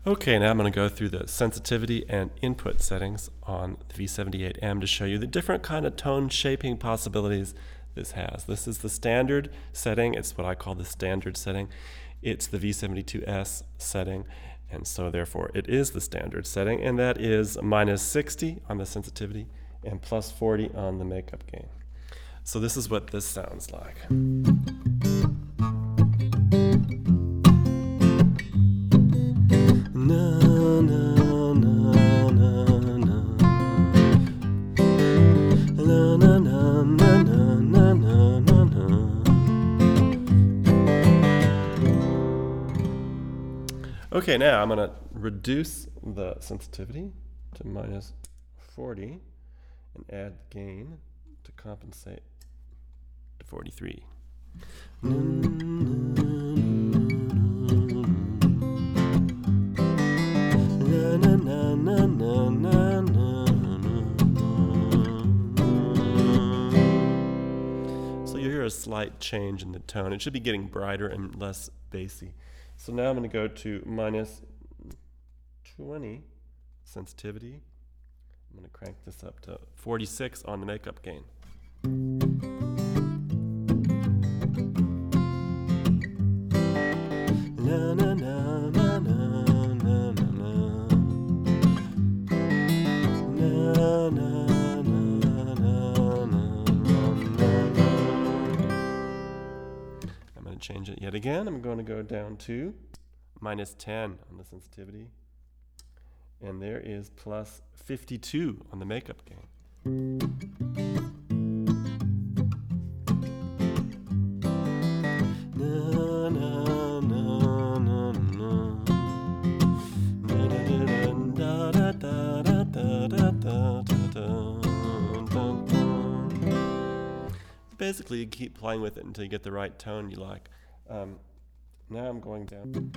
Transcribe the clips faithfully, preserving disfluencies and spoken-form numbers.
Okay, now I'm going to go through the sensitivity and input settings on the V seventy-eight M to show you the different kind of tone shaping possibilities this has. This is the standard setting. It's what I call the standard setting. It's the V seventy-two S setting, and so therefore it is the standard setting, and that is minus sixty on the sensitivity and plus forty on the makeup gain. So this is what this sounds like. Okay, now I'm going to reduce the sensitivity to minus forty and add the gain to compensate to forty-three. So you hear a slight change in the tone. It should be getting brighter and less bassy. So now I'm going to go to minus twenty sensitivity. I'm going to crank this up to forty-six on the makeup gain. Na, na, na, na, na, na, na, na. Na, na, na, na, na, na. I'm going to change it yet again. I'm going to go down to minus ten on the sensitivity. And there is plus fifty-two on the makeup gain. Na, na, na, na, na. Da, da, da, da, da, da, da, da, da, da. Basically, you keep playing with it until you get the right tone you like. Um, now I'm going down.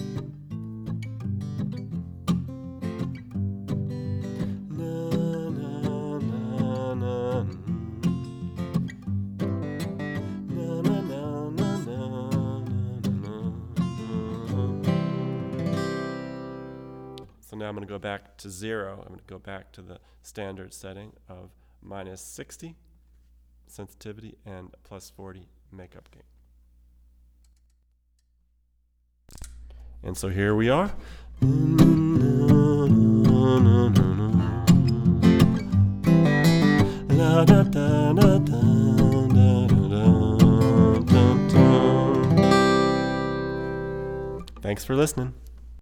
So now I'm going to go back to zero. I'm going to go back to the standard setting of minus sixty sensitivity and plus forty makeup gain. And so here we are. Thanks for listening.